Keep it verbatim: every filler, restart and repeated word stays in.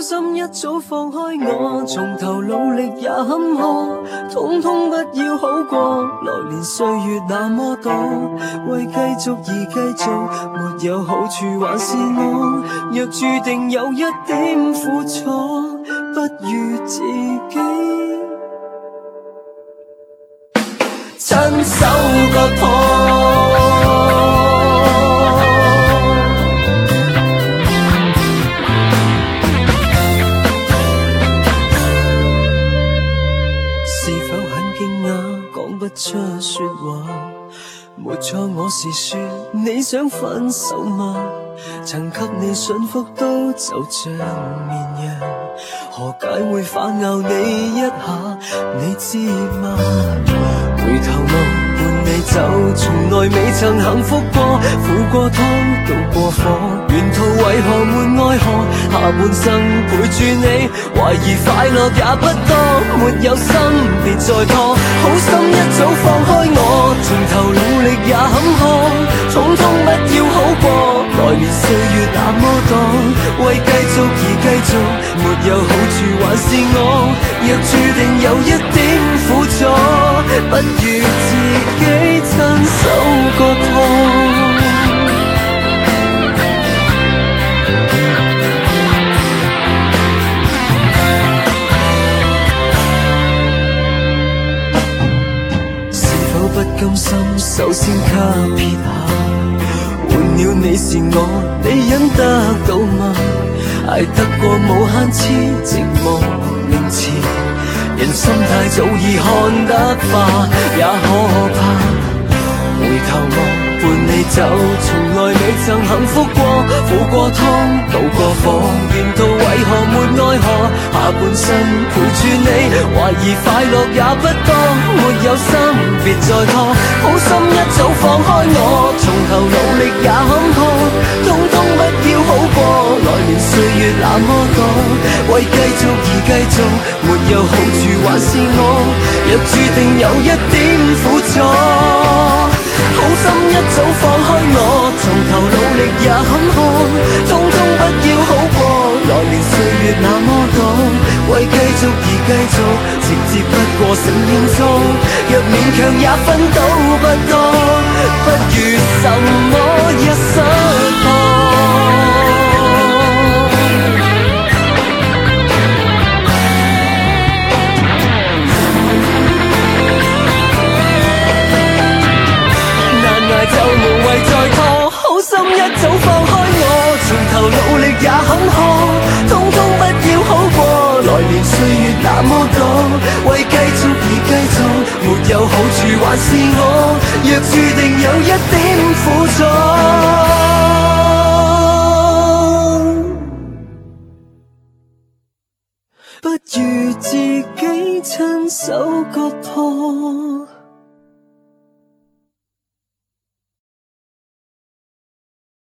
心一早放开我，从头努力也坎坷，统统不要好过。来年岁月那么多，为继续而继续，没有好处还是我。若注定有一点苦楚，不如自己亲手割破。不出说話，沒錯，我是說你想分手嗎？曾給你信福都就像綿羊，何解會反咬你一下？你知嗎？回頭望伴你走，從來未曾幸福過，苦過湯，渡過火，沿途為何沒愛河？下半生陪住你，懷疑快樂也不多，沒有心別再拖，好心一早放開我，從頭努力也坎坷，統統不要好過。來年歲月那麼多，為繼續而繼續，沒有好處還是我。若注定有一點苦楚，不如自己親手割破。不甘心，首先給撇下，換了你是我，你忍得到嗎？捱得過無限次寂寞凌遲，人心態早已看得化，也可怕。回頭望伴你走，從來未曾幸福過，苦過湯，渡過火，沿途為何沒愛河？下半生陪住你，懷疑快樂也不多，沒有心別再拖，好心一早放開我，從頭努力也坎坷，通通不要好過。來年歲月那麼多，為繼續而繼續，沒有好處還是我。若注定有一點苦楚，好心一早放開我，從頭努力也坎坷，通通不要好過。來年歲月那麼多，為繼續而繼續，直接不過成形狀。若勉強也分到不多，不如什麼一失破。就無謂再拖，好心一早放開我，從頭努力也坎坷，通通不要好過。來年歲月那麼多，為繼續而繼續，沒有好處還是我。若注定有一點苦楚，不如自己親手割破。